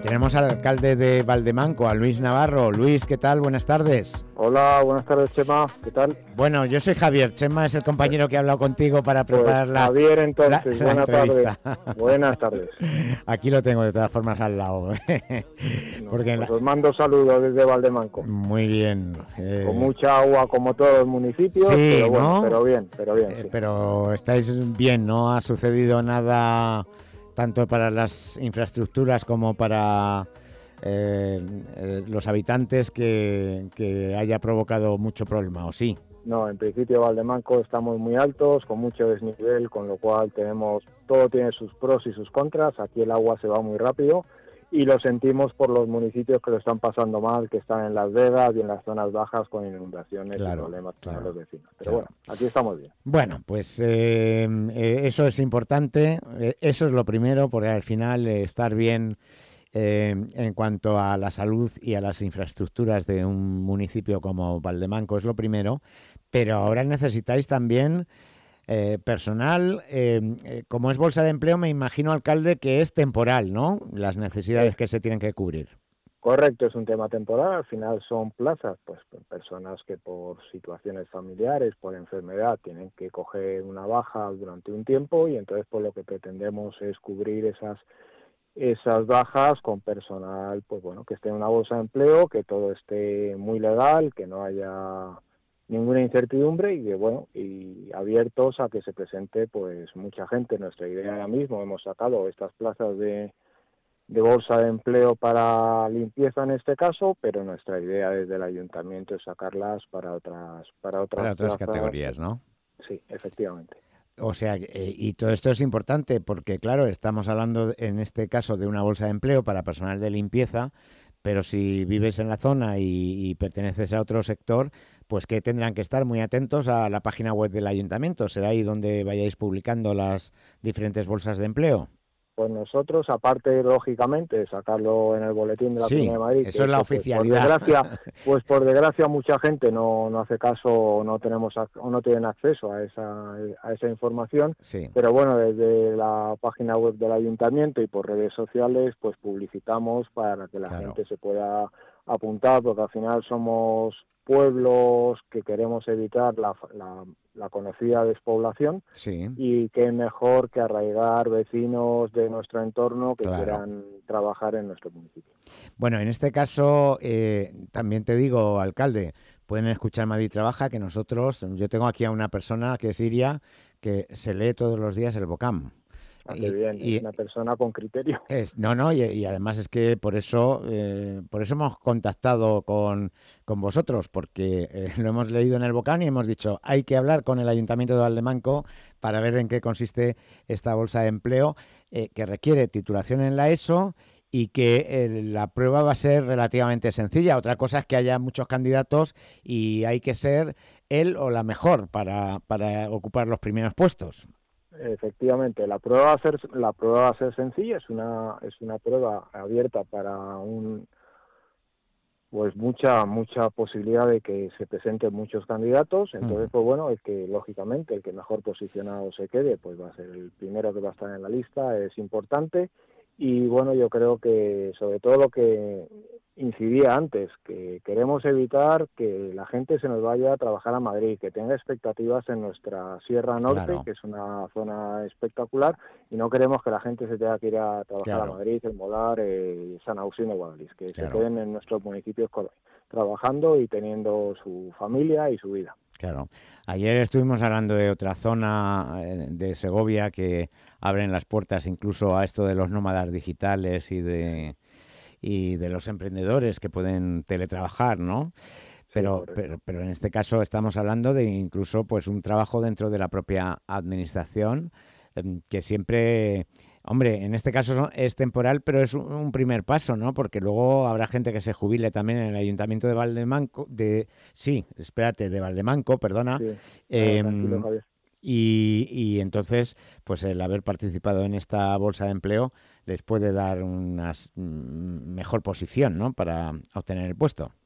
tenemos al alcalde de Valdemanco, a Luis Navarro. Luis, ¿qué tal? Buenas tardes. Hola, buenas tardes, Chema. ¿Qué tal? Bueno, yo soy Javier. Chema es el compañero que ha hablado contigo para preparar pues Javier, entonces, la buenas entrevista. tardes. Buenas tardes. Aquí lo tengo de todas formas al lado. Porque pues os mando saludos desde Valdemanco. Muy bien. Con mucha agua como todos los municipios, sí, pero bueno, ¿no? pero bien. Sí. Pero estáis bien, ¿no? Ha sucedido nada tanto para las infraestructuras como para los habitantes que haya provocado mucho problema, ¿o sí? No, en principio Valdemanco estamos muy altos, con mucho desnivel, con lo cual todo tiene sus pros y sus contras. Aquí el agua se va muy rápido y lo sentimos por los municipios que lo están pasando mal, que están en Las Vegas y en las zonas bajas con inundaciones y problemas con los vecinos. Pero bueno, aquí estamos bien. Bueno, pues eso es importante, eso es lo primero, porque al final estar bien en cuanto a la salud y a las infraestructuras de un municipio como Valdemanco es lo primero, pero ahora necesitáis también personal, como es bolsa de empleo, me imagino, alcalde, que es temporal, ¿no? Las necesidades que se tienen que cubrir. Correcto, es un tema temporal, al final son plazas, pues personas que por situaciones familiares, por enfermedad, tienen que coger una baja durante un tiempo y entonces pues lo que pretendemos es cubrir esas bajas con personal, pues bueno, que esté en una bolsa de empleo, que todo esté muy legal, que no haya ninguna incertidumbre y que bueno, y abiertos a que se presente pues mucha gente. Nuestra idea ahora mismo, hemos sacado estas plazas de bolsa de empleo para limpieza en este caso, pero nuestra idea desde el ayuntamiento es sacarlas para otras plazas, categorías, ¿no? Sí, efectivamente. O sea, y todo esto es importante porque, claro, estamos hablando en este caso de una bolsa de empleo para personal de limpieza, pero si vives en la zona y perteneces a otro sector, pues que tendrán que estar muy atentos a la página web del ayuntamiento. ¿Será ahí donde vayáis publicando las diferentes bolsas de empleo? Pues nosotros, aparte, lógicamente, de sacarlo en el boletín de la Comunidad de Madrid, eso es la oficialidad. Por desgracia, mucha gente no hace caso, no tienen acceso a esa información. Sí. Pero bueno, desde la página web del ayuntamiento y por redes sociales, pues publicitamos para que la gente se pueda apuntar, porque al final somos pueblos que queremos evitar la conocida despoblación, y qué mejor que arraigar vecinos de nuestro entorno que quieran trabajar en nuestro municipio. Bueno, en este caso, también te digo, alcalde, pueden escuchar Madrid Trabaja, que yo tengo aquí a una persona que es Iria, que se lee todos los días el BOCAM. Qué bien, es una persona con criterio. Y además es que por eso hemos contactado con vosotros, porque lo hemos leído en el BOCAM y hemos dicho, hay que hablar con el Ayuntamiento de Valdemanco para ver en qué consiste esta bolsa de empleo, que requiere titulación en la ESO y que la prueba va a ser relativamente sencilla. Otra cosa es que haya muchos candidatos y hay que ser él o la mejor para ocupar los primeros puestos. Efectivamente, la prueba va a ser sencilla, es una prueba abierta para mucha posibilidad de que se presenten muchos candidatos. Entonces, pues bueno, lógicamente el que mejor posicionado se quede, pues va a ser el primero que va a estar en la lista, es importante. Y bueno, yo creo que sobre todo lo que incidía antes, que queremos evitar que la gente se nos vaya a trabajar a Madrid, que tenga expectativas en nuestra Sierra Norte, que es una zona espectacular, y no queremos que la gente se tenga que ir a trabajar a Madrid, El Molar, San Agustín de Guadalís, que se queden en nuestros municipios trabajando y teniendo su familia y su vida. Claro. Ayer estuvimos hablando de otra zona de Segovia que abren las puertas incluso a esto de los nómadas digitales y de los emprendedores que pueden teletrabajar, ¿no? Pero en este caso estamos hablando de incluso pues un trabajo dentro de la propia administración que siempre, hombre, en este caso es temporal, pero es un primer paso, ¿no? Porque luego habrá gente que se jubile también en el Ayuntamiento de Valdemanco, de Valdemanco, perdona. Tranquilo, Javier. Y entonces, pues el haber participado en esta bolsa de empleo les puede dar una mejor posición, ¿no? Para obtener el puesto.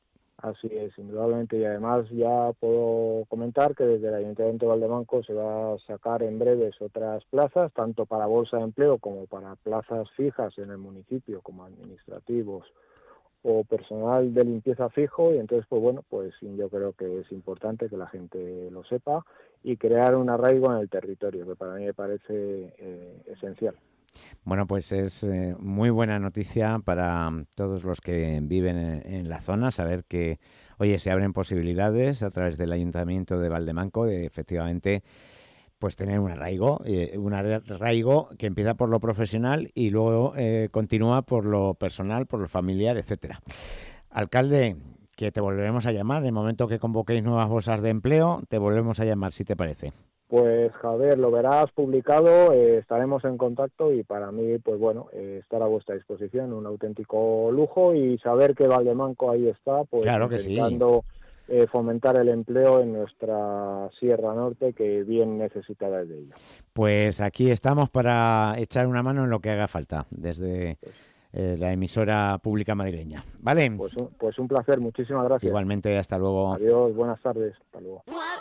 Así es, indudablemente, y además ya puedo comentar que desde el Ayuntamiento de Valdemanco se va a sacar en breves otras plazas, tanto para bolsa de empleo como para plazas fijas en el municipio, como administrativos o personal de limpieza fijo, y entonces pues bueno, pues yo creo que es importante que la gente lo sepa y crear un arraigo en el territorio, que para mí me parece esencial. Bueno, pues es muy buena noticia para todos los que viven en la zona, saber que, oye, se abren posibilidades a través del Ayuntamiento de Valdemanco de efectivamente pues tener un arraigo que empieza por lo profesional y luego continúa por lo personal, por lo familiar, etcétera. Alcalde, que te volveremos a llamar en el momento que convoquéis nuevas bolsas de empleo, te volvemos a llamar si te parece. Pues Javier, lo verás publicado, estaremos en contacto y para mí, pues bueno, estar a vuestra disposición, un auténtico lujo y saber que Valdemanco ahí está, pues Claro que sí. intentando fomentar el empleo en nuestra Sierra Norte, que bien necesitada es de ello. Pues aquí estamos para echar una mano en lo que haga falta desde Pues, la emisora pública madrileña. ¿Vale? pues un placer, muchísimas gracias. Igualmente, hasta luego. Adiós, buenas tardes, hasta luego.